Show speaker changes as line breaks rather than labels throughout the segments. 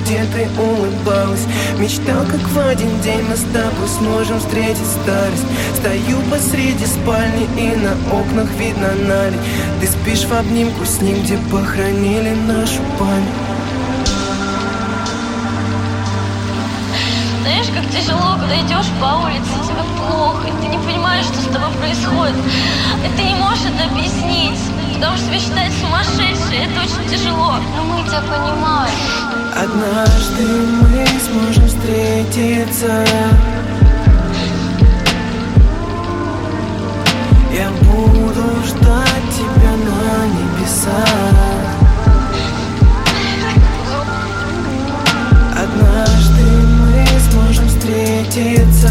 где ты улыбалась. Мечтал, как в один день мы с тобой сможем встретить старость. Стою посреди спальни и на окнах видно наледь. Ты спишь в обнимку с ним, где похоронили нашу память.
Знаешь, как тяжело, когда идешь по улице, тебе плохо, и ты не понимаешь, что с тобой происходит. И ты не можешь это объяснить, потому что тебя считают сумасшедшей, это очень тяжело. Но мы тебя понимаем.
Однажды мы сможем встретиться. Я буду ждать тебя на небесах. Однажды мы сможем встретиться.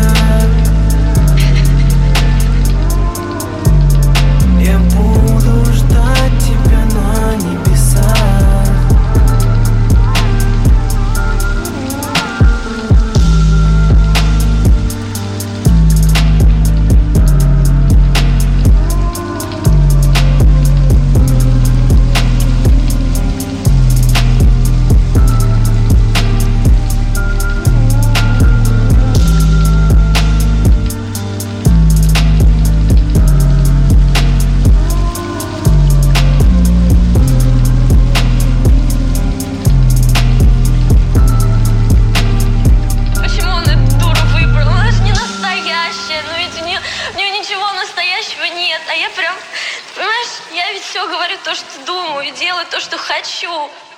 Я буду ждать тебя на небесах.
Нет, а я прям, понимаешь, я ведь все говорю то, что думаю, и делаю то, что хочу.